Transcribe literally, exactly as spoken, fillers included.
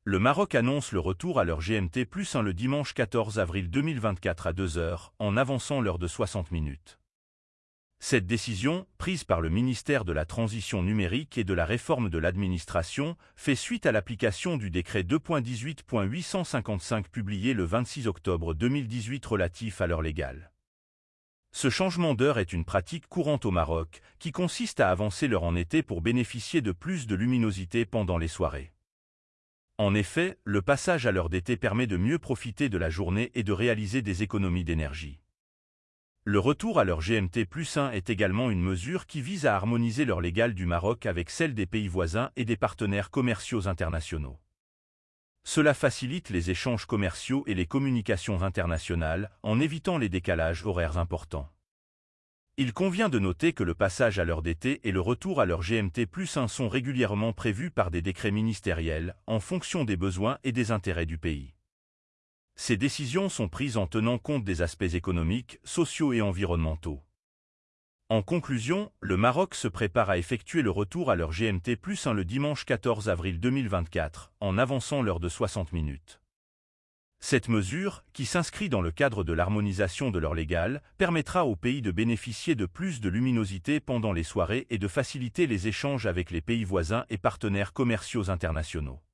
Le Maroc annonce le retour à l'heure G M T plus un le dimanche quatorze avril deux mille vingt-quatre à deux heures, en avançant l'heure de soixante minutes. Cette décision, prise par le ministère de la Transition numérique et de la Réforme de l'administration, fait suite à l'application du décret deux point dix-huit point huit cent cinquante-cinq publié le vingt-six octobre deux mille dix-huit relatif à l'heure légale. Ce changement d'heure est une pratique courante au Maroc, qui consiste à avancer l'heure en été pour bénéficier de plus de luminosité pendant les soirées. En effet, le passage à l'heure d'été permet de mieux profiter de la journée et de réaliser des économies d'énergie. Le retour à l'heure G M T plus un est également une mesure qui vise à harmoniser l'heure légale du Maroc avec celle des pays voisins et des partenaires commerciaux internationaux. Cela facilite les échanges commerciaux et les communications internationales en évitant les décalages horaires importants. Il convient de noter que le passage à l'heure d'été et le retour à l'heure G M T plus un sont régulièrement prévus par des décrets ministériels, en fonction des besoins et des intérêts du pays. Ces décisions sont prises en tenant compte des aspects économiques, sociaux et environnementaux. En conclusion, le Maroc se prépare à effectuer le retour à l'heure G M T plus un le dimanche quatorze avril deux mille vingt-quatre, en avançant l'heure de soixante minutes. Cette mesure, qui s'inscrit dans le cadre de l'harmonisation de l'heure légale, permettra au pays de bénéficier de plus de luminosité pendant les soirées et de faciliter les échanges avec les pays voisins et partenaires commerciaux internationaux.